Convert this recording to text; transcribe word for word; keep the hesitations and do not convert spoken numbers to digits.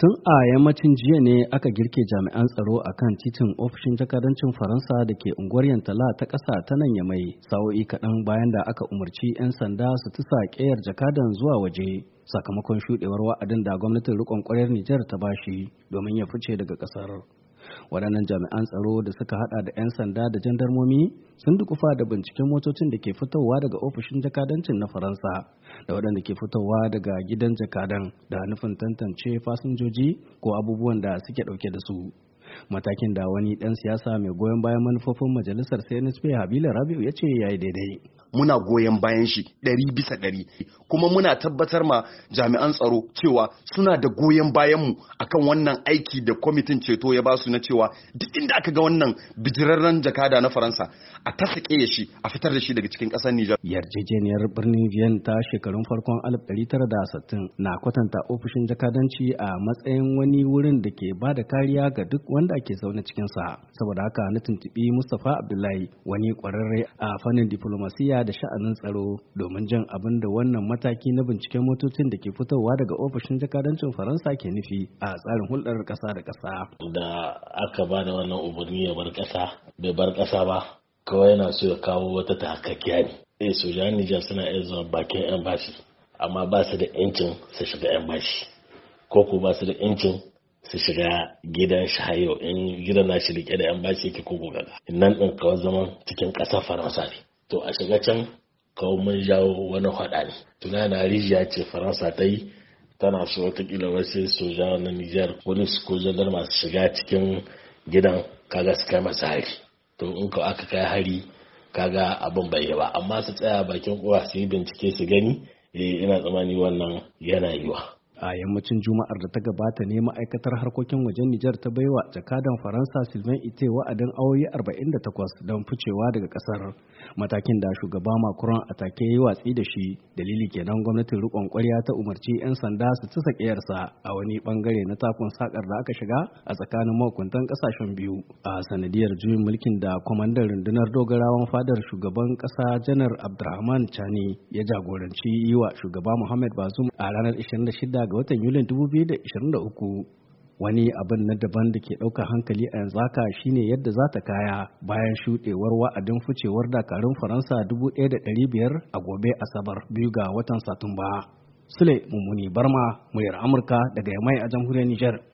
Tun a yammacin jiya ne aka girke jami'an tsaro a kan titin ofishin jakadancin Faransa da ke unguwar Yantala ta ƙasa ta nan Yamai, sa'o'i kaɗan bayan da aka umarci 'yan sanda su tusa ƙeyar jakadan zuwa waje sakamakon shuɗewar wa'adin da gwamnatin riƙon ƙwaryar Nijar ta bashi domin ya fice daga ƙasar. Waɗannan jami'an tsaro da suka haɗa da 'yan sanda da jandarmomi sun dukufa da binciken motocin da ke fitowa daga ofishin jakadancin na Faransa da waɗanda ke fitowa daga gidan jakadan da nufin tantance fasinjoji ko abubuwan da suke ɗauke da su. Matakin da wani ɗan siyasa mai goyon bayan manufofin majalisar C N S P Habila Rabi'u ya ce ya yi daidai. Muna goyon bayan shi ɗari bisa ɗari, kuma muna tabbatar ma jami'an tsaro cewa suna da goyon bayanmu akan wannan aiki da kwamitin ceto ya basu na cewa duk inda aka ga wannan bijirarren jakada na Faransa a tasake ya shi a fitar da shi daga cikin ƙasar Nijar. Yarjejeniyar birnin Vienne ta shekarun farkon alif ɗari tara da sittin na kwatanta ofishin jakadanci a matsayin wani wurin da ke ba da kariya ga duk wanda ke zaune cikinsa. Saboda haka na tuntuɓi Mustapha Abdullahi, wani ƙwararre a fannin diplomasiya da sha'anin tsaro, domin jin abin da wannan mataki na binciken motocin da ke fitowa daga ofishin jakadancin Faransa ke nufi a tsarin hulɗar ƙasa da ƙasa. Da aka ba da wannan umarni ya bar ƙasa bai bar ƙasa ba, kawai yana so ya kawo wata takakkiya ne. Eh, sojan Nijar suna iya zuwa bakin yan bashi, amma ba su da incin su shiga yan bashi, ko ko ba su da incin su shiga gidan shahayo in gidan nashi rike da yan bashi yake ko gaga. Nan ɗin kawai zaman cikin ƙasar Faransa ne. To a shiga can kawo mun jawo wani faɗa ne. Tunana rijiya ce Faransa ta yi, tana so watakila wasu soja na Nijar wani su ko jandar masu shiga cikin gidan kaga su kai masa hari. To in ka aka kai hari kaga abin bai yi ba, amma su tsaya bakin kowa su yi bincike su gani, eh ina tsammani wannan yana yiwa. A yammacin Juma'ar da ta gabata ne ma'aikatar harkokin wajen Nijar ta baiwa jakadan Faransa Sylvain Ite wa'adin awoyi arba'in da takwas don ficewa daga kasar. Matakin da shugaba Macron a take yi watsi da shi, dalili kenan gwamnatin rikon kwarya ta umarci 'yan sanda su ci sakiyarsa a wani bangare na takun sakar da aka shiga a tsakanin mahukuntan kasashen biyu. A sanadiyar juyin mulkin da kwamandan rundunar dogarawan fadar shugaban kasa Janar Abdurrahman Chani ya jagoranci yi wa shugaba Muhammad Bazoum a ranar ishirin da shida ga watan Yulin dubu biyu da ishirin da uku. Wani abin na daban da ke ɗaukar hankali a yanzu haka shine yadda za ta kaya bayan shuɗewar wa'adin ficewar dakarun Faransa dubu ɗaya da ɗari biyar a gobe Asabar biyu ga watan Satumba. Sule Mummuni Barma, muryar Amurka daga Yamai a jamhuriyar Nijar.